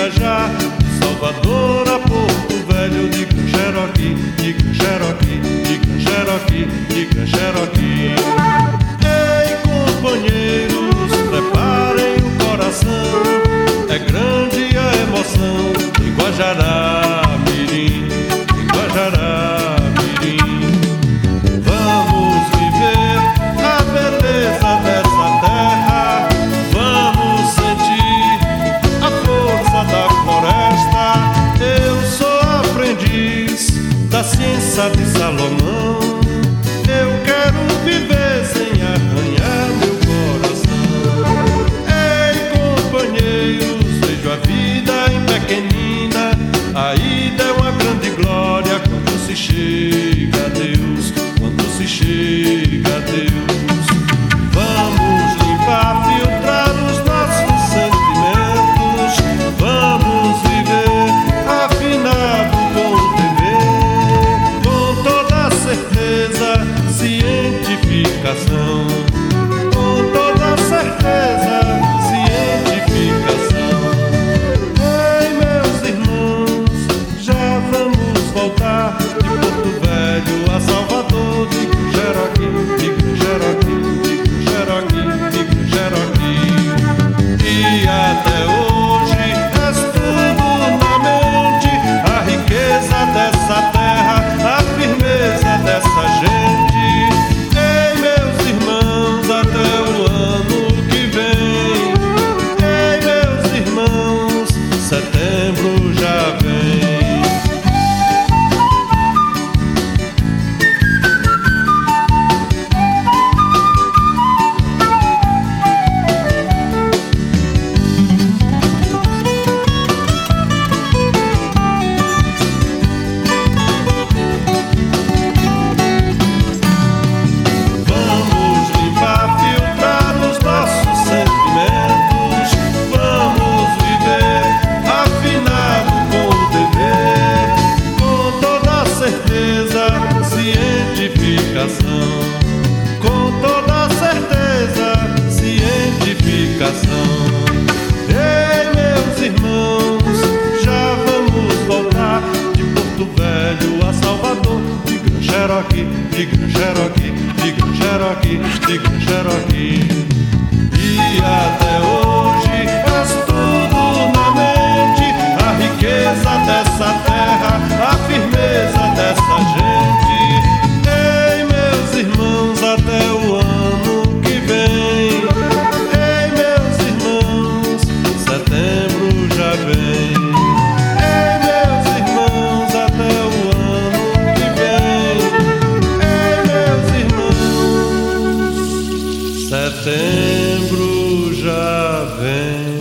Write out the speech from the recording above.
viajar de Salvador a Porto Velho, de Gran-Cherokee, de Gran-Cherokee, de Gran-Cherokee, de Gran-Cherokee. Ei, companheiros, preparem o coração, é grande a emoção em Guajará-Mirim, em Guajará-Mirim. Vamos viver a beleza dessa terra, vamos sentir a força da floresta. Eu sou aprendiz da ciência de Salomão, eu quero viver sem arranhar meu coração. Ei, companheiros, vejo a vida em pequenina, a ida é uma grande glória quando se chega a Deus, quando se chega a Deus. Vamos limpar, filtrar os nossos sentimentos, vamos viver afinado com o dever, com toda certeza, cientificação, com toda certeza, cientificação. Ei, meus irmãos, já vamos voltar de Porto Velho a Salvador, de Gran-Cherokee, de Gran-Cherokee, de Gran-Cherokee, de Gran-Cherokee. E até hoje és tudo na mente, a riqueza dessa terra, a firmeza dessa gente. Ei, meus irmãos, até o ano que vem. Ei, meus irmãos, setembro já vem. Vamos limpar, filtrar os nossos sentimentos, vamos viver afinado com o dever, com toda certeza, cientificação, com toda certeza, cientificação. Ei, meus irmãos, já vamos voltar de Porto Velho a Salvador, de Gran-Cherokee, de Gran-Cherokee, de Gran-Cherokee, de Gran-Cherokee. E até hoje és tudo na mente, a riqueza dessa terra, a firmeza dessa gente. Ei, meus irmãos, até o ano que vem. Ei, meus irmãos, setembro já vem. Ei, meus irmãos, até o ano que vem. Ei, meus irmãos, setembro já vem.